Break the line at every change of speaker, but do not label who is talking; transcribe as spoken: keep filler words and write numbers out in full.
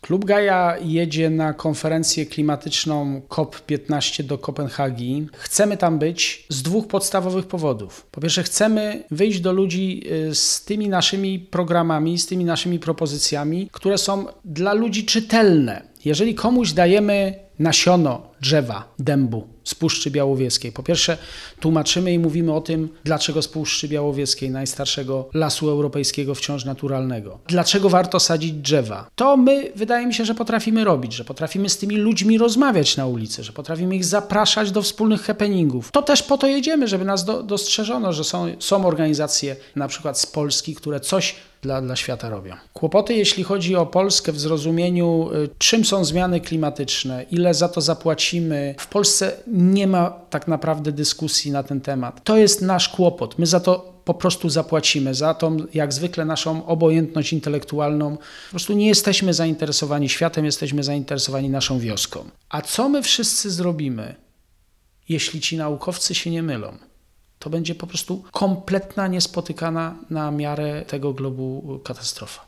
Klub Gaja jedzie na konferencję klimatyczną COP piętnaście do Kopenhagi. Chcemy tam być z dwóch podstawowych powodów. Po pierwsze, chcemy wyjść do ludzi z tymi naszymi programami, z tymi naszymi propozycjami, które są dla ludzi czytelne. Jeżeli komuś dajemy nasiono drzewa, dębu z Puszczy Białowieskiej, po pierwsze tłumaczymy i mówimy o tym, dlaczego z Puszczy Białowieskiej, najstarszego lasu europejskiego wciąż naturalnego. Dlaczego warto sadzić drzewa? To my, wydaje mi się, że potrafimy robić, że potrafimy z tymi ludźmi rozmawiać na ulicy, że potrafimy ich zapraszać do wspólnych happeningów. To też po to jedziemy, żeby nas do, dostrzeżono, że są, są organizacje na przykład z Polski, które coś Dla, dla świata robią. Kłopoty, jeśli chodzi o Polskę w zrozumieniu, czym są zmiany klimatyczne, ile za to zapłacimy. W Polsce nie ma tak naprawdę dyskusji na ten temat. To jest nasz kłopot. My za to po prostu zapłacimy, za tą, jak zwykle, naszą obojętność intelektualną. Po prostu nie jesteśmy zainteresowani światem, jesteśmy zainteresowani naszą wioską. A co my wszyscy zrobimy, jeśli ci naukowcy się nie mylą? To będzie po prostu kompletna, niespotykana na miarę tego globu katastrofa.